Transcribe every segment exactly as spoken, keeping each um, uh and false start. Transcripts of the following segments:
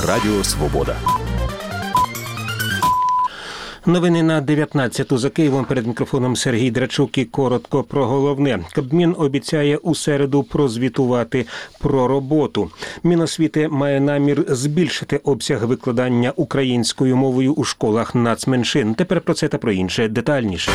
Радіо Свобода. Новини на дев'ятнадцяту за Києвом. Перед мікрофоном Сергій Драчук і коротко про головне. Кабмін обіцяє у середу прозвітувати про роботу. Міносвіти має намір збільшити обсяг викладання українською мовою у школах нацменшин. Тепер про це та про інше детальніше.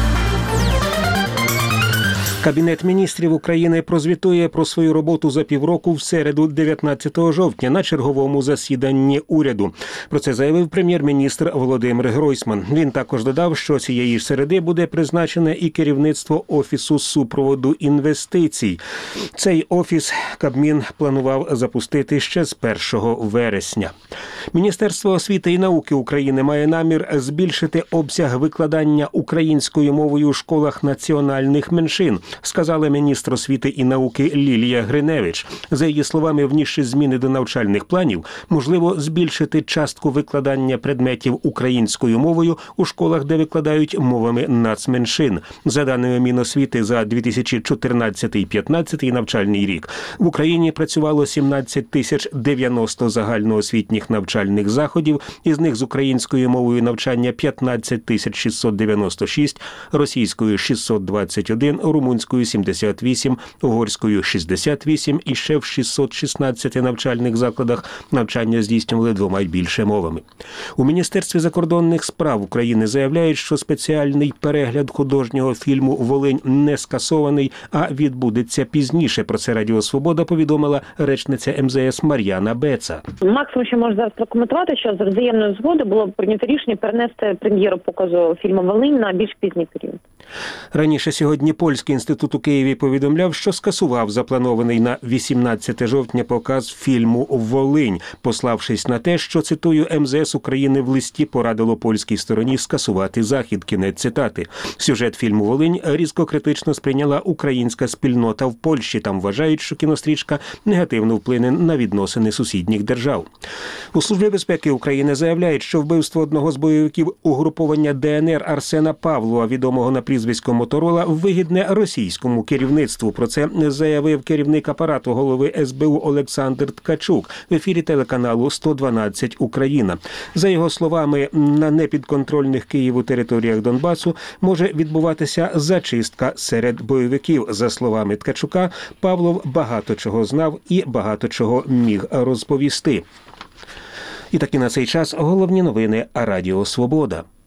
Кабінет міністрів України прозвітує про свою роботу за півроку в середу дев'ятнадцятого жовтня на черговому засіданні уряду. Про це заявив прем'єр-міністр Володимир Гройсман. Він також додав, що цієї ж середи буде призначене і керівництво Офісу супроводу інвестицій. Цей офіс Кабмін планував запустити ще з першого вересня. Міністерство освіти і науки України має намір збільшити обсяг викладання українською мовою у школах національних меншин, сказала міністр освіти і науки Лілія Гриневич. За її словами, внісши зміни до навчальних планів, можливо збільшити частку викладання предметів українською мовою у школах, де викладають мовами нацменшин. За даними Міносвіти, за дві тисячі чотирнадцятий-п'ятнадцятий навчальний рік в Україні працювало сімнадцять тисяч дев'яносто загальноосвітніх навчальних заходів, із них з українською мовою навчання п'ятнадцять тисяч шістсот дев'яносто шість, російською шістсот двадцять один, румунською сімдесят вісім, угорською шістдесят вісім і ще в шістсот шістнадцяти навчальних закладах навчання здійснювали двома й більше мовами. У Міністерстві закордонних справ України заявляють, що спеціальний перегляд художнього фільму «Волинь» не скасований, а відбудеться пізніше. Про це Радіо Свобода повідомила речниця ем зе ес Мар'яна Беца. Максимум, що можу зараз прокоментувати, що з взаємної згоди було прийнято рішення перенести прем'єру показу фільму «Волинь» на більш пізній період. Раніше сьогодні Польський інститут у Києві повідомляв, що скасував запланований на вісімнадцяте жовтня показ фільму «Волинь», пославшись на те, що, цитую, ем зе ес України в листі порадило польській стороні скасувати захід. Кінець цитати. Сюжет фільму «Волинь» різко критично сприйняла українська спільнота в Польщі. Там вважають, що кінострічка негативно вплине на відносини сусідніх держав. У Службі безпеки України заявляють, що вбивство одного з бойовиків угруповання де ен ер Арсена Павлова, відомого на прізвисько Моторола, вигідне російському керівництву. Про це заявив керівник апарату голови ес бе у Олександр Ткачук в ефірі телеканалу сто дванадцять Україна. За його словами, на непідконтрольних Києву територіях Донбасу може відбуватися зачистка серед бойовиків. За словами Ткачука, Павлов багато чого знав і багато чого міг розповісти. І таки на цей час головні новини Радіо Свобода.